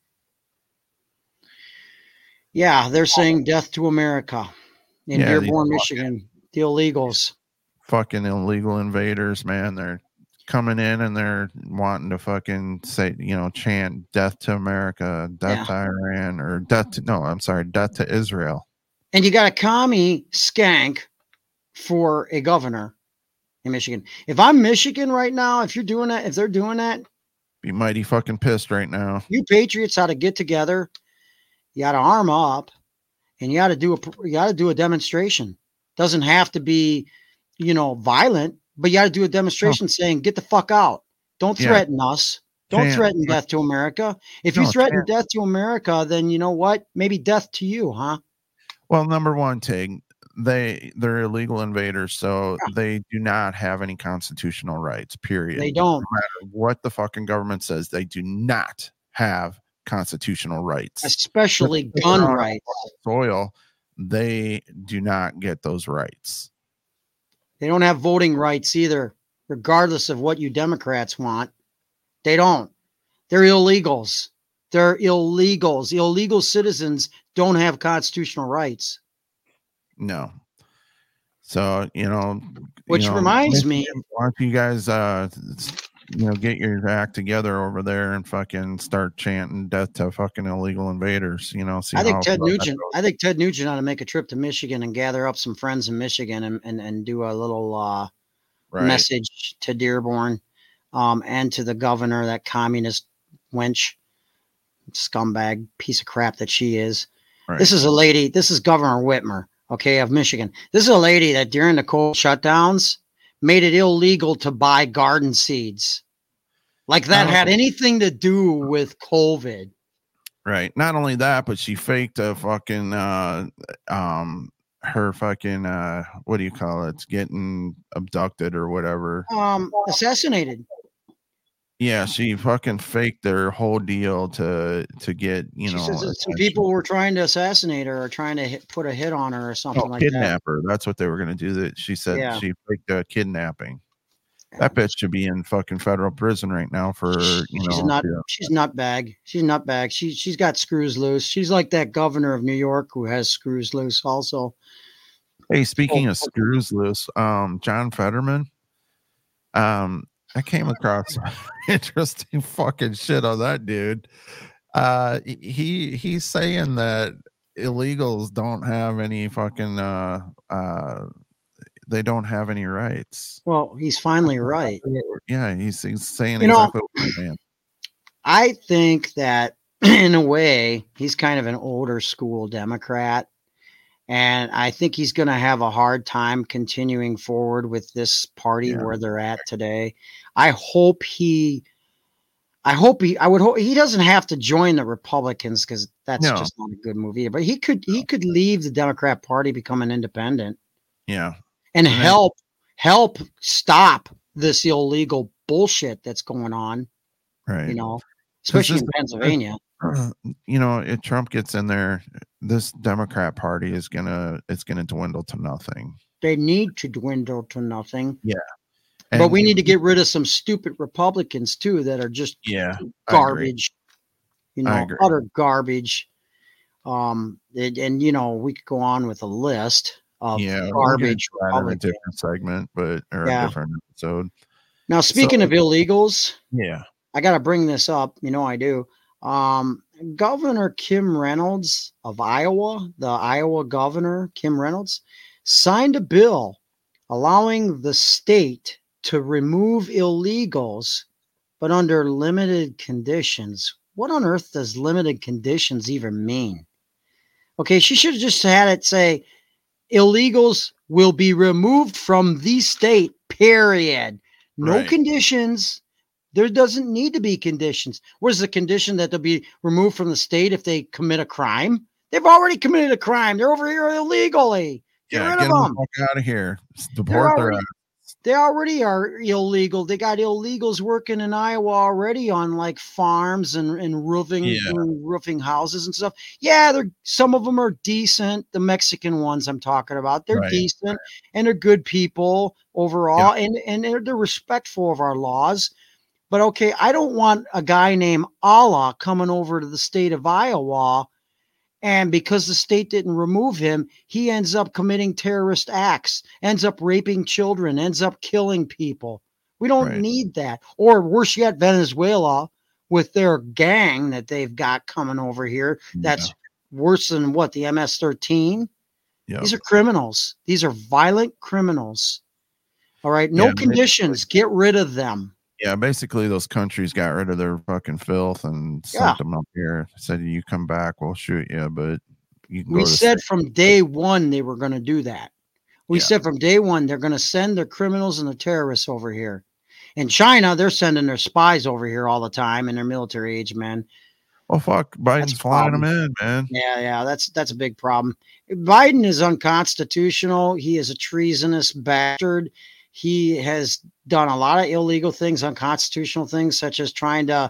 Yeah, they're saying death to America in Dearborn, Michigan. The illegals, fucking illegal invaders, man. They're coming in and they're wanting to fucking say, chant death to America, death to Iran, or death to Israel. And you got a commie skank for a governor in Michigan. If I'm Michigan right now, if they're doing that, be mighty fucking pissed right now. You patriots ought to get together. You got to arm up, and you got to do a demonstration. Doesn't have to be, violent, but you got to do a demonstration saying, "Get the fuck out! Don't threaten us. Don't threaten death to America. If you threaten death to America, then you know what? Maybe death to you, huh?" Well, number one, Tig, they're illegal invaders, so they do not have any constitutional rights, period. They don't. No matter what the fucking government says, they do not have constitutional rights, especially gun rights. Soil, they do not get those rights. They don't have voting rights either, regardless of what you Democrats want. They don't. They're illegals. They're illegals. Illegal citizens don't have constitutional rights. No. So, which reminds me, why don't you guys, get your act together over there and fucking start chanting death to fucking illegal invaders, I think Ted Nugent ought to make a trip to Michigan and gather up some friends in Michigan and do a little message to Dearborn and to the governor, that communist wench, scumbag piece of crap that she is. Right. This is Governor Whitmer. Okay, of Michigan. This is a lady that during the COVID shutdowns made it illegal to buy garden seeds. Like that had anything to do with COVID. Right. Not only that, but she faked a fucking her fucking what do you call it? Getting abducted or whatever. Assassinated. Yeah, she fucking faked their whole deal to get, She says that some people were trying to assassinate her or trying to put a hit on her or something like that. Kidnap her. That's what they were going to do. That she said she faked a kidnapping. That bitch should be in fucking federal prison right now for she's nutbag. She's nutbag. She's got screws loose. She's like that governor of New York who has screws loose also. Hey, speaking of screws loose, John Fetterman, I came across interesting fucking shit on that dude. He's saying that illegals don't have any fucking they don't have any rights. Well, he's finally right. Yeah, he's saying exactly what he's saying. I think that in a way he's kind of an older school Democrat, and I think he's going to have a hard time continuing forward with this party where they're at today. I would hope he doesn't have to join the Republicans because that's just not a good move either. But he could leave the Democrat Party, become an independent. Yeah. And help stop this illegal bullshit that's going on. Right. Especially in Pennsylvania. If Trump gets in there, this Democrat Party it's gonna dwindle to nothing. They need to dwindle to nothing. Yeah. But we need to get rid of some stupid Republicans too that are just garbage. Utter garbage. And we could go on with a list of garbage. We'll in a different segment, a different episode. Now, speaking of illegals, I got to bring this up. I do. Governor Kim Reynolds of Iowa, the Iowa governor, Kim Reynolds, signed a bill allowing the state to remove illegals, but under limited conditions. What on earth does limited conditions even mean? Okay, she should have just had it say, illegals will be removed from the state, period. No conditions. There doesn't need to be conditions. Where's the condition that they'll be removed from the state if they commit a crime? They've already committed a crime. They're over here illegally. Get rid of them. The fuck out of here. They already are illegal. They got illegals working in Iowa already on like farms and roofing houses and stuff. Yeah, some of them are decent. The Mexican ones I'm talking about, they're decent and they're good people overall, and they're respectful of our laws. But okay, I don't want a guy named Allah coming over to the state of Iowa, and because the state didn't remove him, he ends up committing terrorist acts, ends up raping children, ends up killing people. We don't need that. Or worse yet, Venezuela with their gang that they've got coming over here. That's worse than what, the MS-13? Yep. These are criminals. These are violent criminals. All right. No conditions. Get rid of them. Yeah, basically those countries got rid of their fucking filth and sent them up here. Said, you come back, we'll shoot you, but you can go. We said from day one they were going to do that. We said from day one they're going to send their criminals and the terrorists over here. In China, they're sending their spies over here all the time and their military age men. Well, fuck, Biden's flying them in, man. Yeah, that's a big problem. Biden is unconstitutional. He is a treasonous bastard. He has done a lot of illegal things, unconstitutional things, such as trying to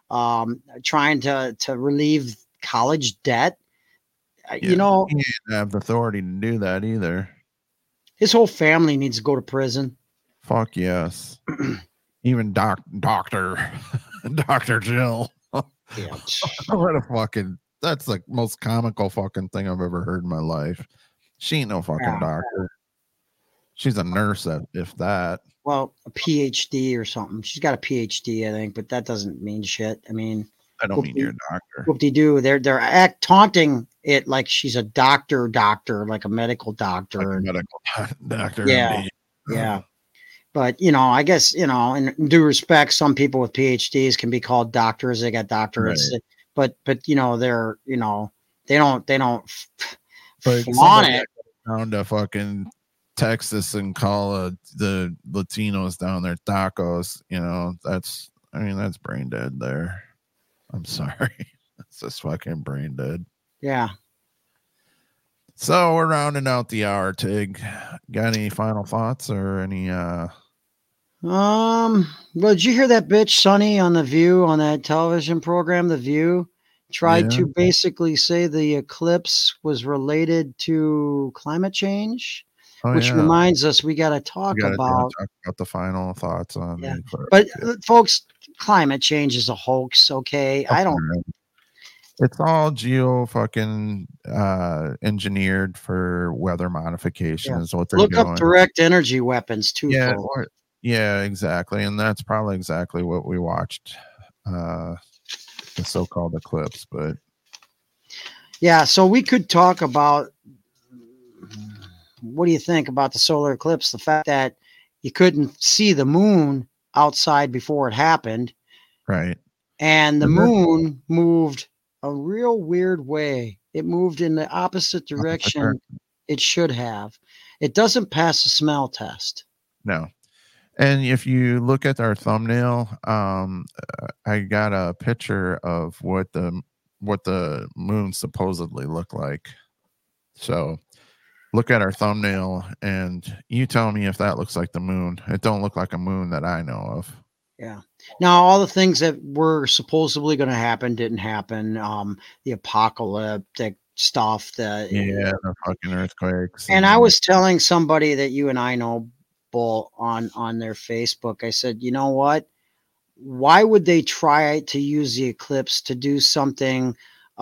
relieve college debt. He didn't have the authority to do that either. His whole family needs to go to prison. Fuck yes. Even Dr. Jill. Yeah. What a fucking, that's the most comical fucking thing I've ever heard in my life. She ain't no fucking doctor. She's a nurse, if that. Well, a PhD or something. She's got a PhD, I think, but that doesn't mean shit. I mean, I don't mean you're a doctor. Whoop-de-doo. They're taunting it like she's a doctor, like a medical doctor. Like a medical doctor. Yeah. But, I guess, in due respect, some people with PhDs can be called doctors. They got doctorates. Right. But they don't flaunt it. Down to fucking Texas and call the Latinos down there tacos, that's brain dead there. I'm sorry. That's just fucking brain dead. Yeah. So we're rounding out the hour, Tig. Got any final thoughts or any well, did you hear that bitch Sonny on The View, on that television program, The View? Tried to basically say the eclipse was related to climate change. Oh, which yeah. reminds us we got to We talk gotta about. talk about the final thoughts on Yeah, the eclipse. but Yeah. folks, climate change is a hoax. Okay, I don't. It's all fucking engineered for weather modification is what they're Look doing. up direct energy weapons too. Yeah, folks. yeah, exactly, and that's probably exactly what we watched, the so-called eclipse. But yeah, so we could talk about. What do you think about the solar eclipse? The fact that you couldn't see the moon outside before it happened, right, and the moon moved a real weird way. It moved in the opposite direction it should have. It doesn't pass a smell test. no. And if you look at our thumbnail, I got a picture of what the moon supposedly looked like. So look at our thumbnail and you tell me if that looks like the moon. It don't look like a moon that I know of. Yeah. Now all the things that were supposedly going to happen didn't happen. The apocalyptic stuff, the fucking earthquakes. And I was telling somebody that you and I know, Bull, on their Facebook. I said, you know what? Why would they try to use the eclipse to do something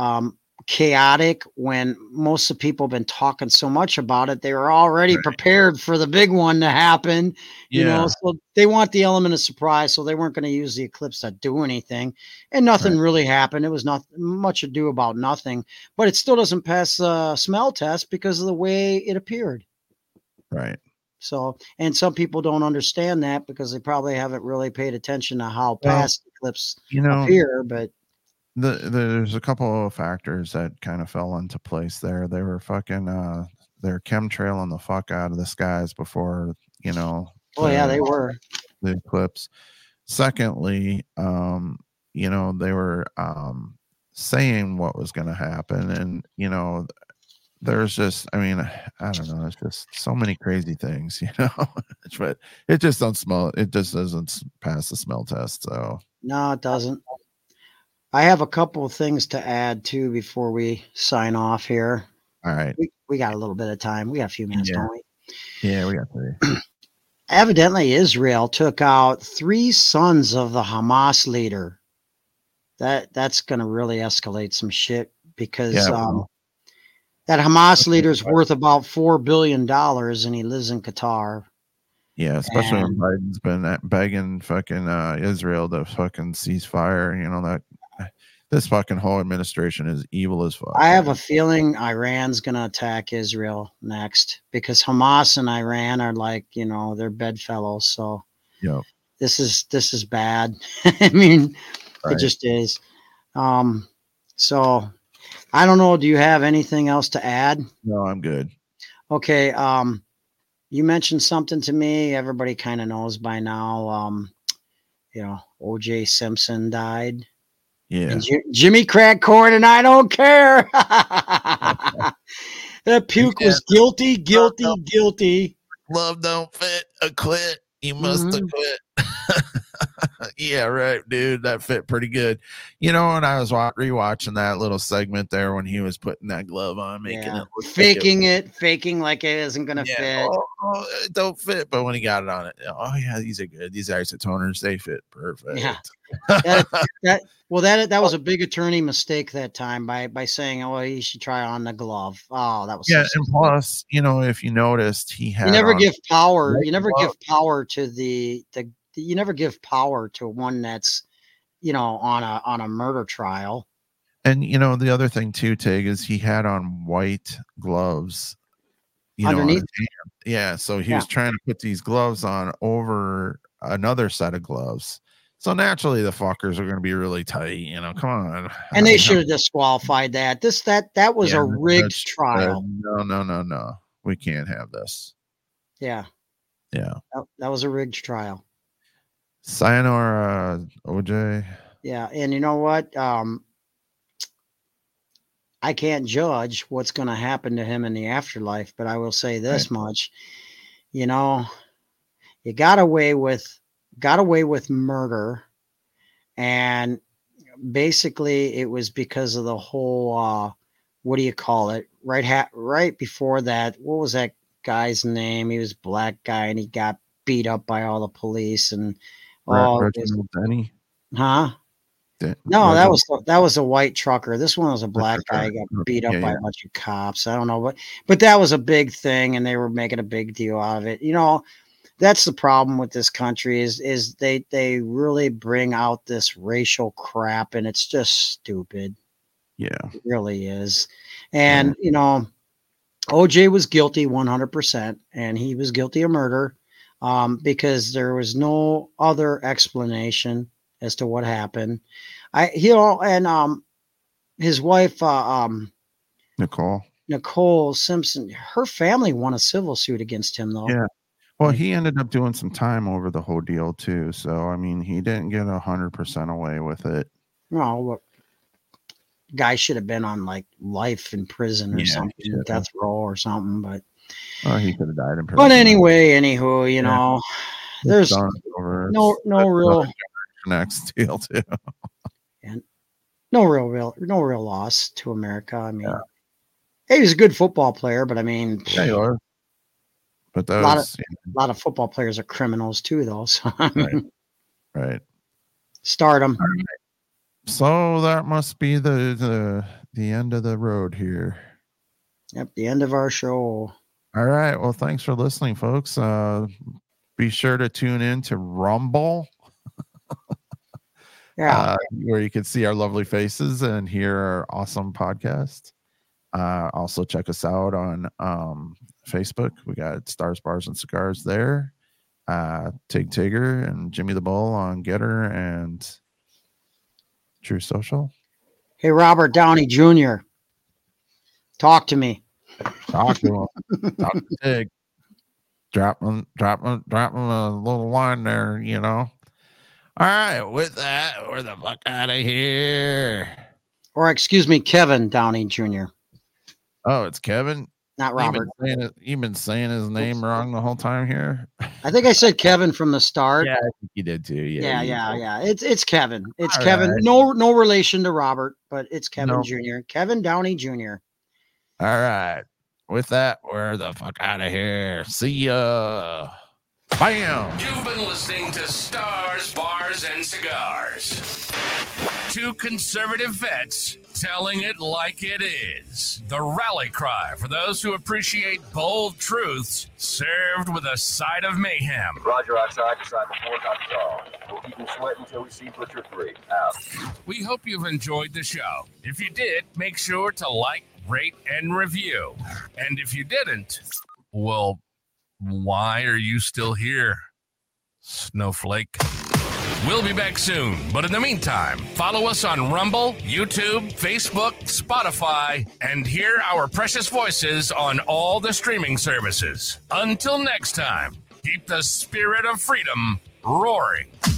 chaotic when most of the people have been talking so much about it? They were already prepared for the big one to happen, you know, so they want the element of surprise. So they weren't going to use the eclipse to do anything, and nothing really happened. It was not much ado about nothing, but it still doesn't pass the smell test because of the way it appeared. Right. So, and some people don't understand that because they probably haven't really paid attention to how past eclipses appear. But there's a couple of factors that kind of fell into place there. They were fucking they're chemtrailing the fuck out of the skies before, you know. They were the eclipse. Secondly, you know, they were saying what was going to happen, and you know, there's just, I mean, I don't know, there's just so many crazy things, you know. But it just doesn't pass the smell test. So no, it doesn't. I have a couple of things to add too before we sign off here. All right, we got a little bit of time. We got a few minutes, don't we? Yeah, we got 3. Evidently, Israel took out 3 sons of the Hamas leader. That's going to really escalate some shit because that Hamas leader is worth about $4 billion and he lives in Qatar. Yeah, especially when Biden's been begging fucking Israel to fucking cease fire. You know, that this fucking whole administration is evil as fuck. I have a feeling Iran's going to attack Israel next because Hamas and Iran are like, you know, they're bedfellows. So this is bad. I mean, it just is. So I don't know. Do you have anything else to add? No, I'm good. Okay. You mentioned something to me. Everybody kind of knows by now. You know, O.J. Simpson died. Yeah. And Jimmy cracked corn, and I don't care. That puke was guilty. Love don't fit. Acquit. You must acquit. Yeah, right, dude. That fit pretty good. You know, when I was rewatching that little segment there when he was putting that glove on, making it look faking like it isn't gonna fit. It don't fit. But when he got it on it, oh yeah, these are good. These isotoners, they fit perfect. Yeah. that was a big attorney mistake that time by saying, oh, you should try on the glove. Oh, that was and plus, you know, if you noticed, he had you never give power to the you never give power to one that's, you know, on a murder trial. And you know, the other thing too, Tig, is he had on white gloves, you underneath. Yeah, so he was trying to put these gloves on over another set of gloves. So naturally, the fuckers are going to be really tight. You know, come on. And they should have disqualified that. That was a rigged trial. No. We can't have this. Yeah. Yeah. That was a rigged trial. Sayonara, OJ. Yeah, and you know what? I can't judge what's going to happen to him in the afterlife, but I will say this much. You know, you got away with murder, and basically it was because of the whole what do you call it? Right before that, what was that guy's name. He was a black guy, and he got beat up by all the police. And Reginald Denny. Huh? No, that was a white trucker. This one was a black guy. Got beat up by a bunch of cops. I don't know, but that was a big thing, and they were making a big deal out of it. You know, that's the problem with this country is they really bring out this racial crap, and it's just stupid. Yeah, it really is. And you know, OJ was guilty 100%, and he was guilty of murder because there was no other explanation as to what happened. His wife, Nicole Simpson, her family won a civil suit against him, though. Yeah. Well, he ended up doing some time over the whole deal too. So, I mean, he didn't get 100% away with it. No, guy should have been on like life in prison or something, death row or something. But he could have died in prison. But anyway, you know, there's no real next deal too. And no real loss to America. I mean, he was a good football player, but I mean, he was. But a lot of football players are criminals too, though. So I mean, right. Stardom. Right. So that must be the end of the road here. Yep, the end of our show. All right. Well, thanks for listening, folks. Be sure to tune in to Rumble. Where you can see our lovely faces and hear our awesome podcast. Also check us out on Facebook. We got Stars, Bars, and Cigars there. Tig Tigger and Jimmy the Bull on Getter and True Social. Hey, Robert Downey Jr., talk to me. Talk to him. Talk to Tig. Drop him a little line there, you know. All right, with that, we're the fuck out of here. Or excuse me, Kevin Downey Jr. Oh, it's Kevin? Not Robert. You've been saying his name wrong the whole time here. I think I said Kevin from the start. Yeah, I think you did too. Yeah. It's Kevin. It's all Kevin. Right. No relation to Robert, but it's Kevin Jr. Kevin Downey Jr. All right. With that, we're the fuck out of here. See ya. Bam. You've been listening to Stars, Bars, and Cigars. Two conservative vets telling it like it is. The rally cry for those who appreciate bold truths served with a side of mayhem. Roger, outside, decide before, that's all. We'll keep him sweating until we see Butcher 3. Out. We hope you've enjoyed the show. If you did, make sure to like, rate, and review. And if you didn't, well, why are you still here, Snowflake? We'll be back soon, but in the meantime, follow us on Rumble, YouTube, Facebook, Spotify, and hear our precious voices on all the streaming services. Until next time, keep the spirit of freedom roaring.